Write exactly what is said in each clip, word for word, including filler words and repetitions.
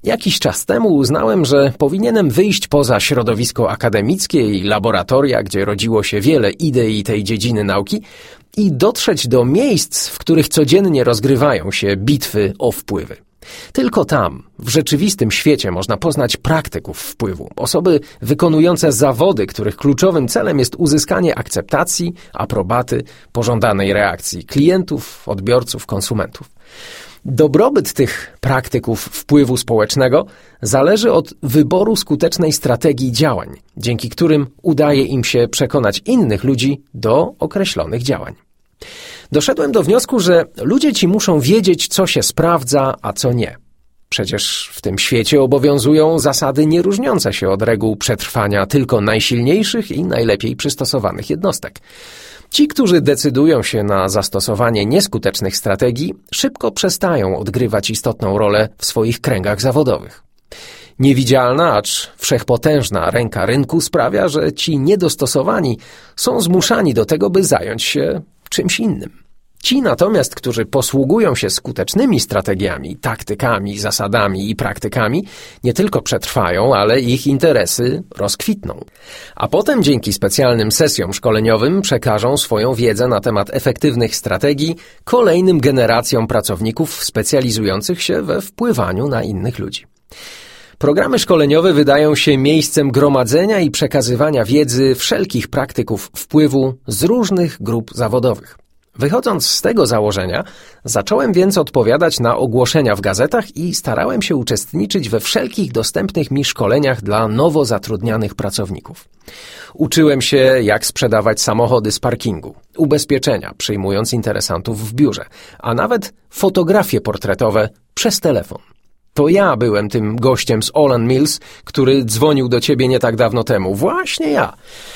Jakiś czas temu uznałem, że powinienem wyjść poza środowisko akademickie i laboratoria, gdzie rodziło się wiele idei tej dziedziny nauki i dotrzeć do miejsc, w których codziennie rozgrywają się bitwy o wpływy. Tylko tam, w rzeczywistym świecie, można poznać praktyków wpływu, osoby wykonujące zawody, których kluczowym celem jest uzyskanie akceptacji, aprobaty, pożądanej reakcji klientów, odbiorców, konsumentów. Dobrobyt tych praktyków wpływu społecznego zależy od wyboru skutecznej strategii działań, dzięki którym udaje im się przekonać innych ludzi do określonych działań. Doszedłem do wniosku, że ludzie ci muszą wiedzieć, co się sprawdza, a co nie. Przecież w tym świecie obowiązują zasady nieróżniące się od reguł przetrwania tylko najsilniejszych i najlepiej przystosowanych jednostek. Ci, którzy decydują się na zastosowanie nieskutecznych strategii, szybko przestają odgrywać istotną rolę w swoich kręgach zawodowych. Niewidzialna, acz wszechpotężna ręka rynku sprawia, że ci niedostosowani są zmuszani do tego, by zająć się czymś innym. Ci natomiast, którzy posługują się skutecznymi strategiami, taktykami, zasadami i praktykami, nie tylko przetrwają, ale ich interesy rozkwitną. A potem dzięki specjalnym sesjom szkoleniowym przekażą swoją wiedzę na temat efektywnych strategii kolejnym generacjom pracowników specjalizujących się we wpływaniu na innych ludzi. Programy szkoleniowe wydają się miejscem gromadzenia i przekazywania wiedzy wszelkich praktyków wpływu z różnych grup zawodowych. Wychodząc z tego założenia, zacząłem więc odpowiadać na ogłoszenia w gazetach i starałem się uczestniczyć we wszelkich dostępnych mi szkoleniach dla nowo zatrudnianych pracowników. Uczyłem się, jak sprzedawać samochody z parkingu, ubezpieczenia, przyjmując interesantów w biurze, a nawet fotografie portretowe przez telefon. To ja byłem tym gościem z Olan Mills, który dzwonił do ciebie nie tak dawno temu. Właśnie ja.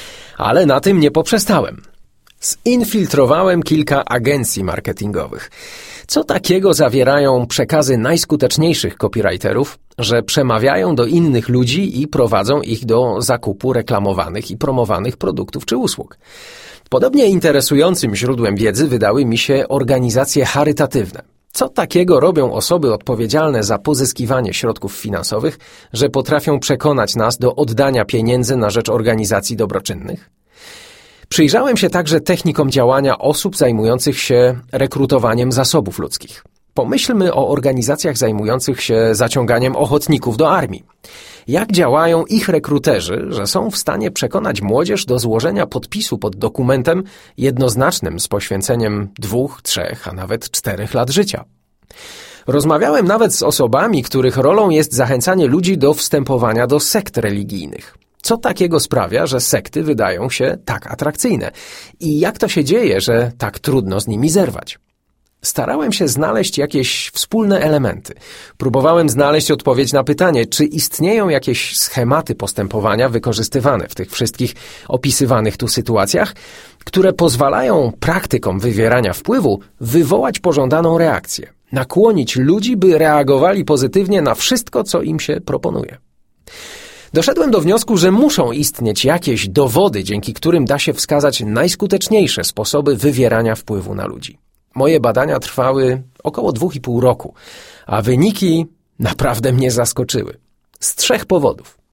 Ale na tym nie poprzestałem. Zinfiltrowałem kilka agencji marketingowych. Co takiego zawierają przekazy najskuteczniejszych copywriterów, że przemawiają do innych ludzi i prowadzą ich do zakupu reklamowanych i promowanych produktów czy usług. Podobnie interesującym źródłem wiedzy wydały mi się organizacje charytatywne. Co takiego robią osoby odpowiedzialne za pozyskiwanie środków finansowych, że potrafią przekonać nas do oddania pieniędzy na rzecz organizacji dobroczynnych? Przyjrzałem się także technikom działania osób zajmujących się rekrutowaniem zasobów ludzkich. Pomyślmy o organizacjach zajmujących się zaciąganiem ochotników do armii. Jak działają ich rekruterzy, że są w stanie przekonać młodzież do złożenia podpisu pod dokumentem jednoznacznym z poświęceniem dwóch, trzech, a nawet czterech lat życia? Rozmawiałem nawet z osobami, których rolą jest zachęcanie ludzi do wstępowania do sekt religijnych. Co takiego sprawia, że sekty wydają się tak atrakcyjne? I jak to się dzieje, że tak trudno z nimi zerwać? Starałem się znaleźć jakieś wspólne elementy. Próbowałem znaleźć odpowiedź na pytanie, czy istnieją jakieś schematy postępowania wykorzystywane w tych wszystkich opisywanych tu sytuacjach, które pozwalają praktykom wywierania wpływu wywołać pożądaną reakcję, nakłonić ludzi, by reagowali pozytywnie na wszystko, co im się proponuje. Doszedłem do wniosku, że muszą istnieć jakieś dowody, dzięki którym da się wskazać najskuteczniejsze sposoby wywierania wpływu na ludzi. Moje badania trwały około dwóch i pół roku, a wyniki naprawdę mnie zaskoczyły. Z trzech powodów.